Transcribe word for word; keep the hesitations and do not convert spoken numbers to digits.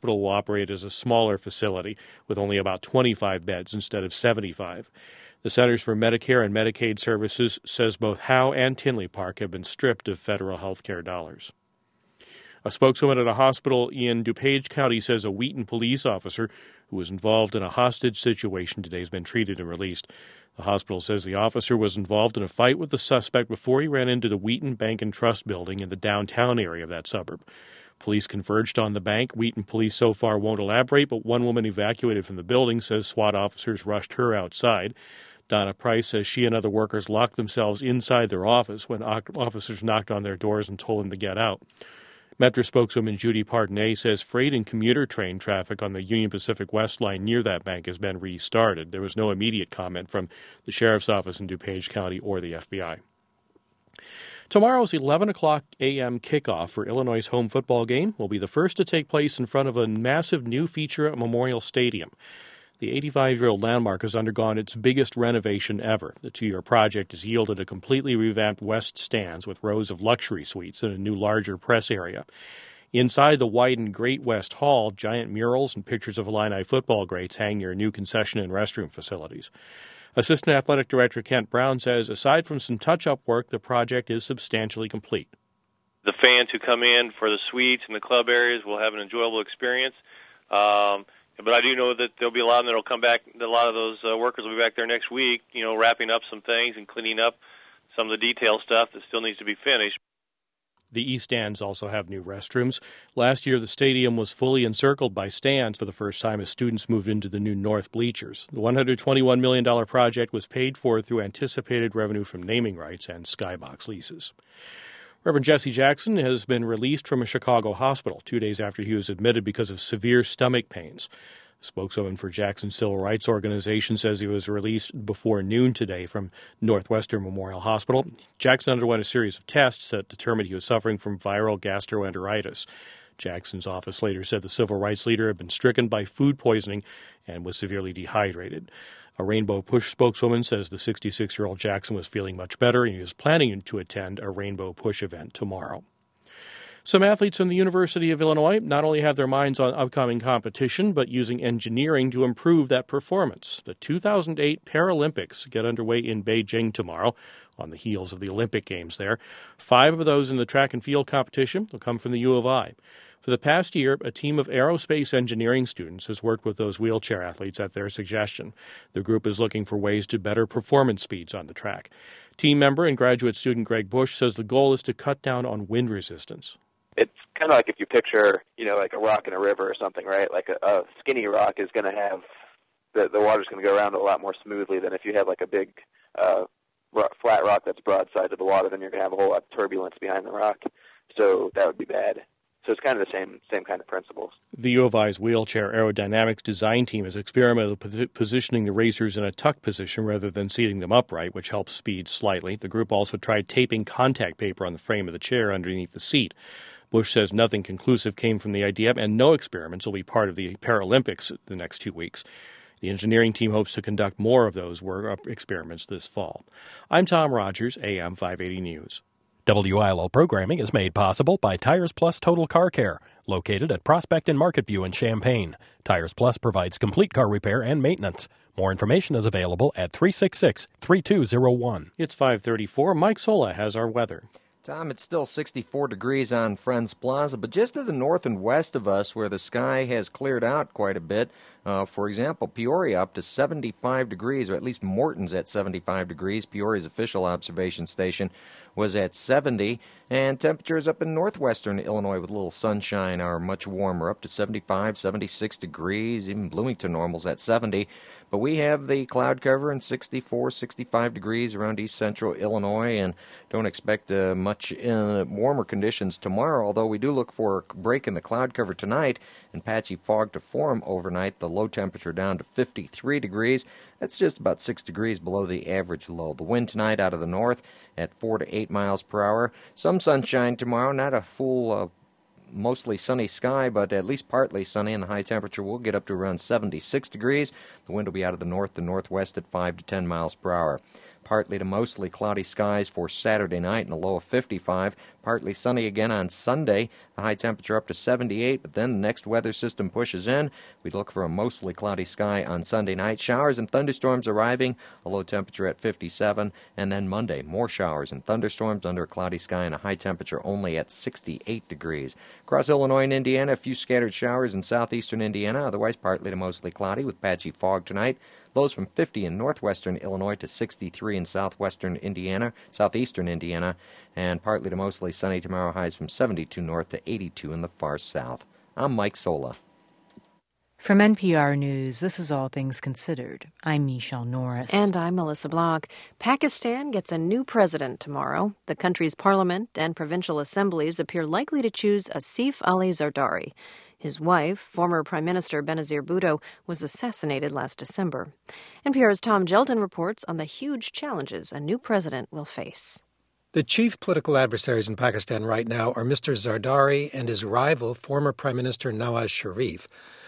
hospital will operate as a smaller facility with only about twenty-five beds instead of seventy-five. The Centers for Medicare and Medicaid Services says both Howe and Tinley Park have been stripped of federal health care dollars. A spokeswoman at a hospital in DuPage County says a Wheaton police officer who was involved in a hostage situation today has been treated and released. The hospital says the officer was involved in a fight with the suspect before he ran into the Wheaton Bank and Trust building in the downtown area of that suburb. Police converged on the bank. Wheaton police so far won't elaborate, but one woman evacuated from the building says SWAT officers rushed her outside. Donna Price says she and other workers locked themselves inside their office when officers knocked on their doors and told them to get out. Metro spokeswoman Judy Pardonnet says freight and commuter train traffic on the Union Pacific West line near that bank has been restarted. There was no immediate comment from the Sheriff's Office in DuPage County or the F B I. Tomorrow's eleven o'clock a.m. kickoff for Illinois' home football game will be the first to take place in front of a massive new feature at Memorial Stadium. The eighty-five-year-old landmark has undergone its biggest renovation ever. The two-year project has yielded a completely revamped west stands with rows of luxury suites and a new larger press area. Inside the widened Great West Hall, giant murals and pictures of Illini football greats hang near new concession and restroom facilities. Assistant Athletic Director Kent Brown says aside from some touch-up work, the project is substantially complete. The fans who come in for the suites and the club areas will have an enjoyable experience. Um, But I do know that there'll be a lot of them that'll come back. A lot of those uh, workers will be back there next week, you know, wrapping up some things and cleaning up some of the detail stuff that still needs to be finished. The East Stands also have new restrooms. Last year, the stadium was fully encircled by stands for the first time as students moved into the new North bleachers. The one hundred twenty-one million dollars project was paid for through anticipated revenue from naming rights and skybox leases. Reverend Jesse Jackson has been released from a Chicago hospital two days after he was admitted because of severe stomach pains. A spokeswoman for Jackson's civil rights organization says he was released before noon today from Northwestern Memorial Hospital. Jackson underwent a series of tests that determined he was suffering from viral gastroenteritis. Jackson's office later said the civil rights leader had been stricken by food poisoning and was severely dehydrated. A Rainbow Push spokeswoman says the sixty-six-year-old Jackson was feeling much better and he was planning to attend a Rainbow Push event tomorrow. Some athletes from the University of Illinois not only have their minds on upcoming competition, but using engineering to improve that performance. The two thousand eight Paralympics get underway in Beijing tomorrow on the heels of the Olympic Games there. Five of those in the track and field competition will come from the U of I. For the past year, a team of aerospace engineering students has worked with those wheelchair athletes at their suggestion. The group is looking for ways to better performance speeds on the track. Team member and graduate student Greg Bush says the goal is to cut down on wind resistance. It's kind of like if you picture, you know, like a rock in a river or something, right? Like a, a skinny rock is going to have, the, the water's going to go around a lot more smoothly than if you have like a big uh, rock, flat rock that's broadside to the water, then you're going to have a whole lot of turbulence behind the rock. So that would be bad. So it's kind of the same same kind of principles. The U of I's wheelchair aerodynamics design team has experimented with positioning the racers in a tuck position rather than seating them upright, which helps speed slightly. The group also tried taping contact paper on the frame of the chair underneath the seat. Bush says nothing conclusive came from the idea, and no experiments will be part of the Paralympics the next two weeks. The engineering team hopes to conduct more of those work experiments this fall. I'm Tom Rogers, A M five eighty News. W I L L programming is made possible by Tires Plus Total Car Care, located at Prospect and Market View in Champaign. Tires Plus provides complete car repair and maintenance. More information is available at three six six, three two zero one. It's five thirty-four. Mike Sola has our weather. Tom, it's still sixty-four degrees on Friends Plaza, but just to the north and west of us where the sky has cleared out quite a bit, uh, for example, Peoria up to seventy-five degrees, or at least Morton's at seventy-five degrees. Peoria's official observation station was at seventy, and temperatures up in northwestern Illinois with a little sunshine are much warmer, up to seventy-five, seventy-six degrees, even Bloomington normals at seventy. But we have the cloud cover in sixty-four, sixty-five degrees around east central Illinois, and don't expect uh, much in warmer conditions tomorrow, although we do look for a break in the cloud cover tonight and patchy fog to form overnight. The low temperature down to fifty-three degrees. That's just about six degrees below the average low. The wind tonight out of the north at four to eight miles per hour. Some sunshine tomorrow, not a full uh, mostly sunny sky, but at least partly sunny, and the high temperature will get up to around seventy-six degrees. The wind will be out of the north to northwest at five to ten miles per hour. Partly to mostly cloudy skies for Saturday night and a low of fifty-five. Partly sunny again on Sunday. The high temperature up to seventy-eight, but then the next weather system pushes in. We look for a mostly cloudy sky on Sunday night. Showers and thunderstorms arriving, a low temperature at fifty-seven. And then Monday, more showers and thunderstorms under a cloudy sky and a high temperature only at sixty-eight degrees. Across Illinois and Indiana, a few scattered showers in southeastern Indiana, otherwise partly to mostly cloudy with patchy fog tonight. Lows from fifty in northwestern Illinois to sixty-three in southwestern Indiana, southeastern Indiana, and partly to mostly sunny tomorrow. Highs from seventy-two north to eighty-two in the far south. I'm Mike Sola. From N P R News, this is All Things Considered. I'm Michelle Norris. And I'm Melissa Block. Pakistan gets a new president tomorrow. The country's parliament and provincial assemblies appear likely to choose Asif Ali Zardari. His wife, former Prime Minister Benazir Bhutto, was assassinated last December. N P R's Tom Gelton reports on the huge challenges a new president will face. The chief political adversaries in Pakistan right now are Mister Zardari and his rival, former Prime Minister Nawaz Sharif.